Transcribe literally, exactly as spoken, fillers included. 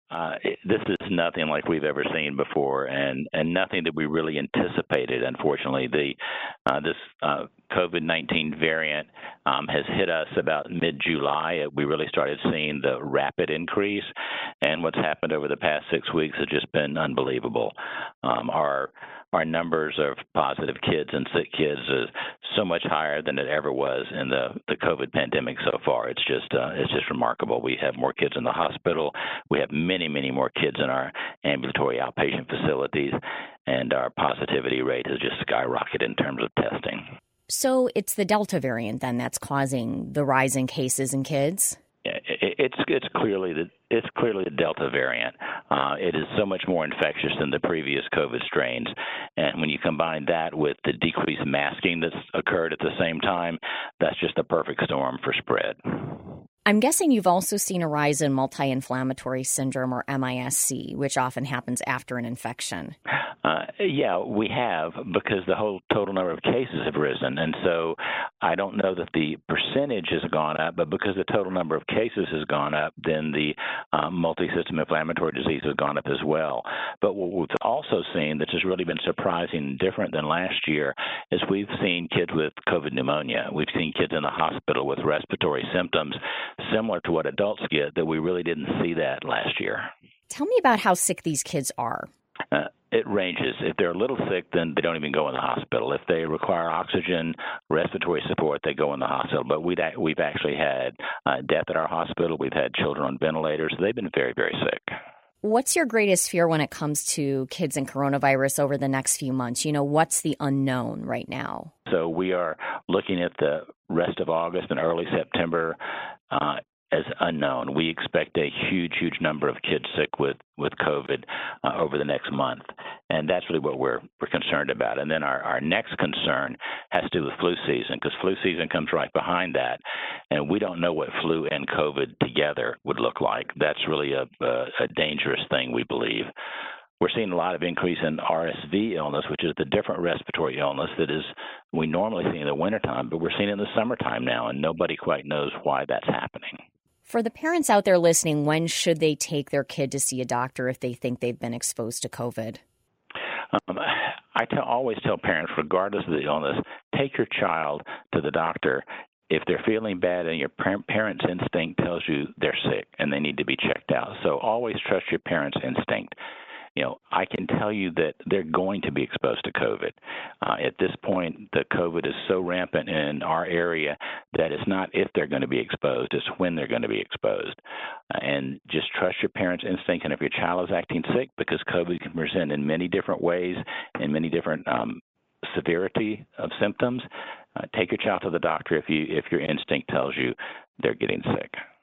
Uh, it, this is nothing like we've ever seen before, and, and nothing that we really anticipated. Unfortunately, the uh, this uh, COVID nineteen variant um, has hit us about mid-July. We really started seeing the rapid increase, and what's happened over the past six weeks has just been unbelievable. Um, our our numbers of positive kids and sick kids is so much higher than it ever was in the, the COVID pandemic so far. It's just uh, it's just remarkable. We have more kids in the hospital. We have many, many more kids in our ambulatory outpatient facilities, and our positivity rate has just skyrocketed in terms of testing. So it's the Delta variant then that's causing the rise in cases in kids? It's it's clearly the it's clearly the Delta variant. Uh, it is so much more infectious than the previous COVID strains, and when you combine that with the decreased masking that's occurred at the same time, that's just the perfect storm for spread. I'm guessing you've also seen a rise in multi-inflammatory syndrome, or M I S C, which often happens after an infection. Uh, yeah, we have, because the whole total number of cases have risen. And so I don't know that the percentage has gone up, but because the total number of cases has gone up, then the um, multi-system inflammatory disease has gone up as well. But what we've also seen that has really been surprising and different than last year is we've seen kids with COVID pneumonia. We've seen kids in the hospital with respiratory symptoms similar to what adults get, that we really didn't see that last year. Tell me about how sick these kids are. Uh, it ranges. If they're a little sick, then they don't even go in the hospital. If they require oxygen, respiratory support, they go in the hospital. But we'd, we've actually had uh, death at our hospital. We've had children on ventilators. They've been very, very sick. What's your greatest fear when it comes to kids and coronavirus over the next few months? You know, what's the unknown right now? So we are looking at the rest of August and early September uh, as unknown. We expect a huge, huge number of kids sick with, with COVID uh, over the next month. And that's really what we're we're concerned about. And then our, our next concern has to do with flu season, because flu season comes right behind that. And we don't know what flu and COVID together would look like. That's really a, a, a dangerous thing, we believe. We're seeing a lot of increase in R S V illness, which is the different respiratory illness that is we normally see in the wintertime, but we're seeing it in the summertime now, and nobody quite knows why that's happening. For the parents out there listening, when should they take their kid to see a doctor if they think they've been exposed to COVID? Um, I tell, always tell parents, regardless of the illness, take your child to the doctor if they're feeling bad and your parent's instinct tells you they're sick and they need to be checked out. So always trust your parent's instinct. You know, I can tell you that they're going to be exposed to COVID. Uh, at this point, the COVID is so rampant in our area that it's not if they're going to be exposed, it's when they're going to be exposed. Uh, and just trust your parents' instinct. And if your child is acting sick, because COVID can present in many different ways, in many different um, severity of symptoms, uh, take your child to the doctor if you if your instinct tells you they're getting sick.